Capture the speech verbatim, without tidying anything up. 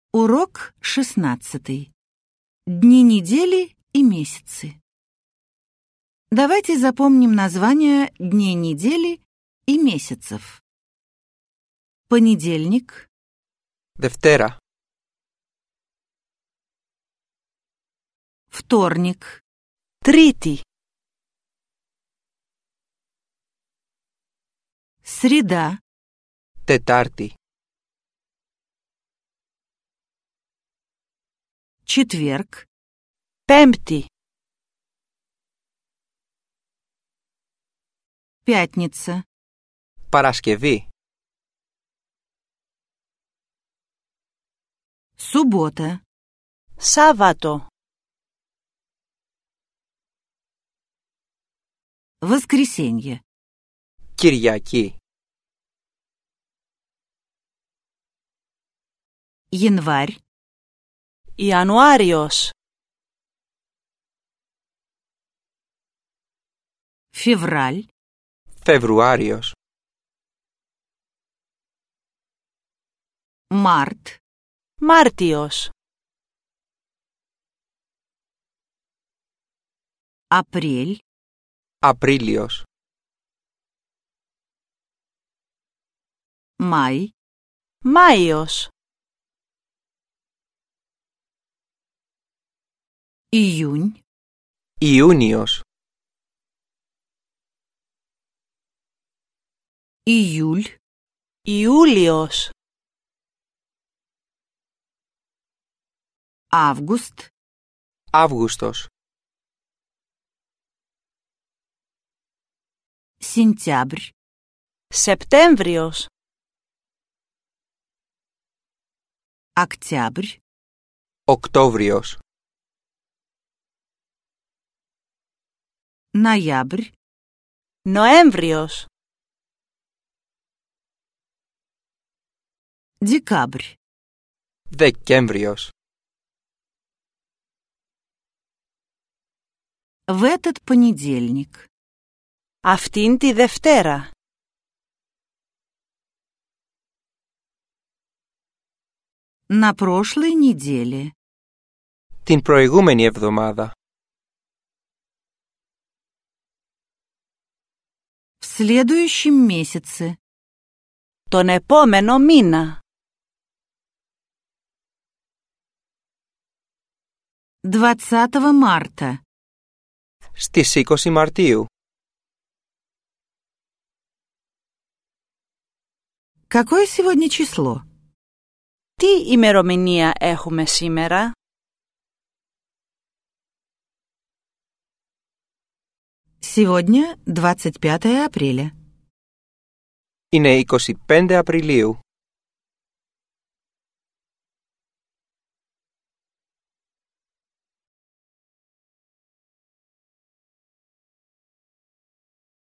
Урок шестнадцатый. Дни недели и месяцы. Давайте запомним названия дней недели и месяцев. Понедельник, Δευτέρα, вторник, Τρίτη, среда, Τετάρτη, четверг, Πέμπτη, пятница, Παρασκευή, суббота, Σάββατο, воскресенье, Κυριακή, январь, Ιανουάριος, февраль, Φεβρουάριος, март, Μάρτιος, апрель, Απρίλιος, май, Μάιος, июнь, Ιούνιος, июль, Ιούλιος, август, Αύγουστος, сентябрь, Σεπτέμβριος, октябрь, Οκτώβριος, ноябрь, Νοέμβριος, декабрь. Δεκέμβριος. В этот понедельник. Αυτήν τη Δευτέρα. На прошлой неделе. Την προηγούμενη εβδομάδα. В следующем месяце. Τον επόμενο μήνα. двадцатого марта. Στις είκοσι Μαρτίου. Какое сегодня число? Τι ημερομηνία έχουμε σήμερα? Сегодня двадцать пятое апреля. Είναι είκοσι πέντε Απριλίου.